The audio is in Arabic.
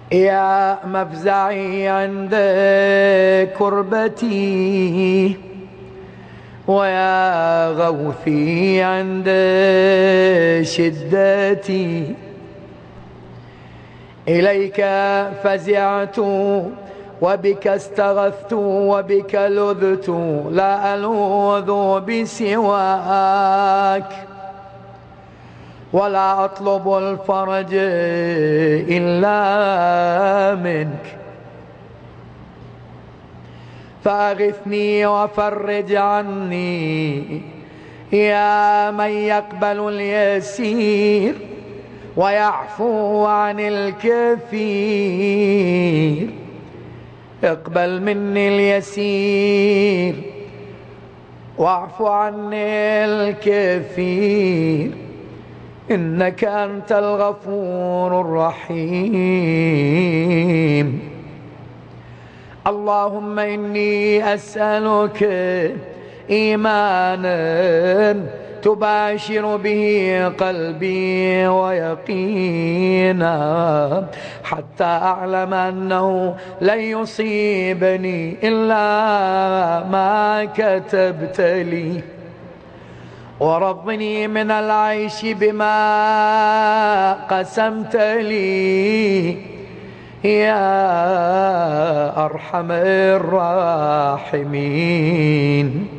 يا مفزعي عند كربتي، ويا غوثي عند شدتي. إليك فزعت وبك استغثت وبك لذت، لا ألوذ بسواك ولا أطلب الفرج إلا منك. فأغثني وفرج عني يا من يقبل اليسير ويعفو عن الكثير. اقبل مني اليسير واعف عني الكثير، إنك أنت الغفور الرحيم. اللهم إني أسألك إيمانا تباشر به قلبي ويقينا، حتى أعلم أنه لن يصيبني إلا ما كتبت لي، ورضني من العيش بما قسمت لي يا أرحم الراحمين.